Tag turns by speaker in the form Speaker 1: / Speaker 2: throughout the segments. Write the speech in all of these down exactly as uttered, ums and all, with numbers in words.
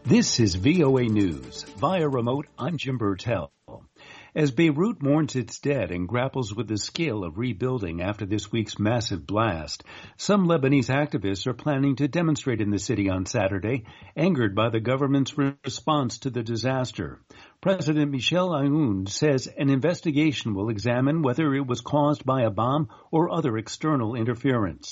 Speaker 1: This is V O A News. Via remote, I'm Jim Burtell. As Beirut mourns its dead and grapples with the scale of rebuilding after this week's massive blast, some Lebanese activists are planning to demonstrate in the city on Saturday, angered by the government's response to the disaster. President Michel Aoun says an investigation will examine whether it was caused by a bomb or other external interference.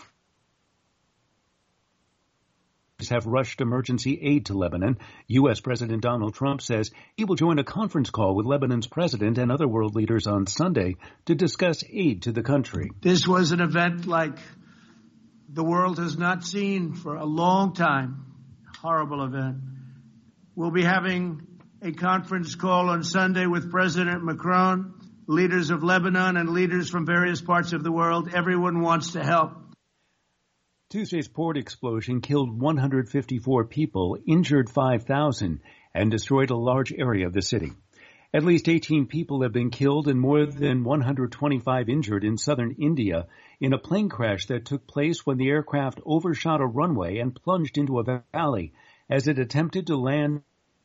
Speaker 1: Have rushed emergency aid to Lebanon. U S. President Donald Trump says he will join a conference call with Lebanon's president and other world leaders on Sunday to discuss aid to the country.
Speaker 2: This was an event like the world has not seen for a long time. Horrible event. We'll be having a conference call on Sunday with President Macron, leaders of Lebanon, and leaders from various parts of the world. Everyone wants to help.
Speaker 1: Tuesday's port explosion killed one hundred fifty-four people, injured five thousand, and destroyed a large area of the city. At least eighteen people have been killed and more than one hundred twenty-five injured in southern India in a plane crash that took place when the aircraft overshot a runway and plunged into a valley as it attempted to land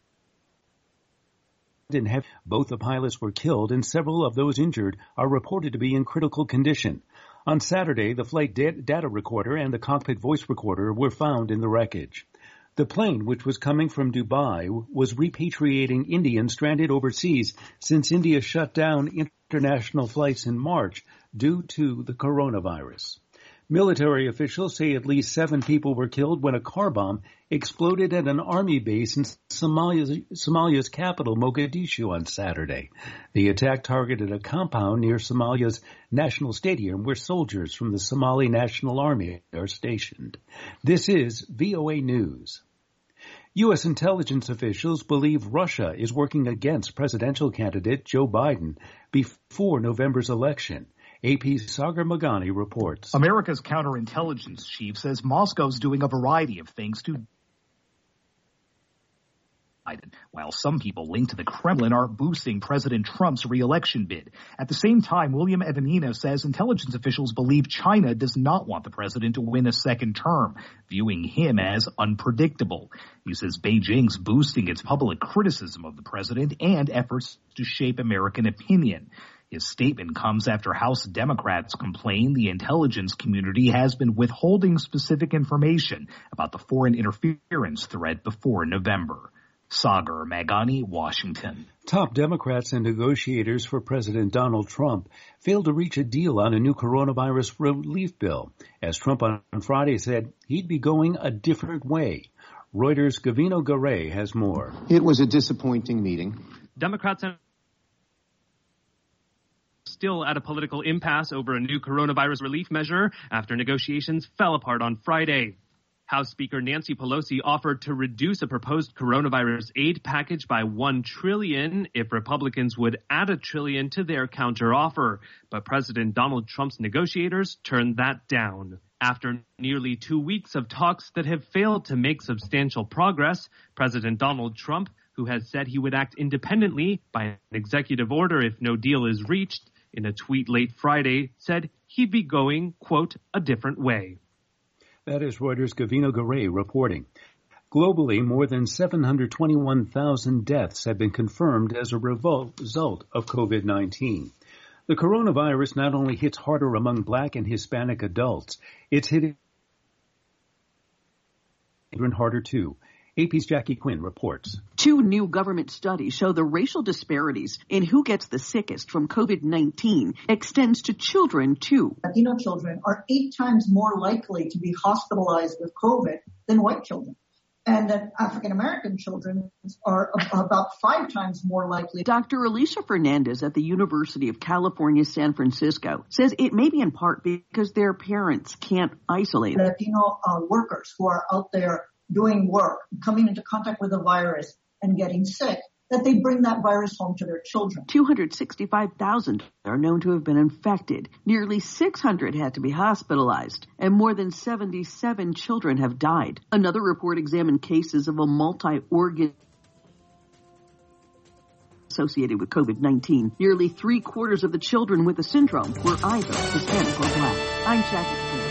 Speaker 1: in heaven. Both the pilots were killed and several of those injured are reported to be in critical condition. On Saturday, the flight data recorder and the cockpit voice recorder were found in the wreckage. The plane, which was coming from Dubai, was repatriating Indians stranded overseas since India shut down international flights in March due to the coronavirus. Military officials say at least seven people were killed when a car bomb exploded at an army base in Somalia's, Somalia's capital, Mogadishu, on Saturday. The attack targeted a compound near Somalia's national stadium where soldiers from the Somali National Army are stationed. This is V O A News. U S intelligence officials believe Russia is working against presidential candidate Joe Biden before November's election. A P's Sagar Magani reports.
Speaker 3: America's counterintelligence chief says Moscow's doing a variety of things to Biden, while some people linked to the Kremlin are boosting President Trump's re-election bid. At the same time, William Evanina says intelligence officials believe China does not want the president to win a second term, viewing him as unpredictable. He says Beijing's boosting its public criticism of the president and efforts to shape American opinion. His statement comes after House Democrats complain the intelligence community has been withholding specific information about the foreign interference threat before November. Sagar Magani, Washington.
Speaker 1: Top Democrats and negotiators for President Donald Trump failed to reach a deal on a new coronavirus relief bill, as Trump on Friday said he'd be going a different way. Reuters' Gavino Garay has more.
Speaker 4: It was a disappointing meeting.
Speaker 5: Democrats and still at a political impasse over a new coronavirus relief measure after negotiations fell apart on Friday. House Speaker Nancy Pelosi offered to reduce a proposed coronavirus aid package by one trillion dollars if Republicans would add a trillion to their counteroffer. But President Donald Trump's negotiators turned that down. After nearly two weeks of talks that have failed to make substantial progress, President Donald Trump, who has said he would act independently by an executive order if no deal is reached, in a tweet late Friday, said he'd be going, quote, a different way.
Speaker 1: That is Reuters' Gavino Garay reporting. Globally, more than seven hundred twenty-one thousand deaths have been confirmed as a result of COVID nineteen. The coronavirus not only hits harder among Black and Hispanic adults, it's hitting children harder too. A P's Jackie Quinn reports.
Speaker 6: Two new government studies show the racial disparities in who gets the sickest from COVID nineteen extends to children, too.
Speaker 7: Latino children are eight times more likely to be hospitalized with COVID than white children. And that African-American children are about five times more likely.
Speaker 6: Doctor Alicia Fernandez at the University of California, San Francisco, says it may be in part because their parents can't isolate them.
Speaker 7: Latino uh, workers who are out there doing work, coming into contact with the virus and getting sick, that they bring that virus home to their children.
Speaker 6: two hundred sixty-five thousand are known to have been infected. Nearly six hundred had to be hospitalized, and more than seventy-seven children have died. Another report examined cases of a multi-organ associated with COVID nineteen. Nearly three quarters of the children with the syndrome were either Hispanic or Black. I'm Jackie Quinn.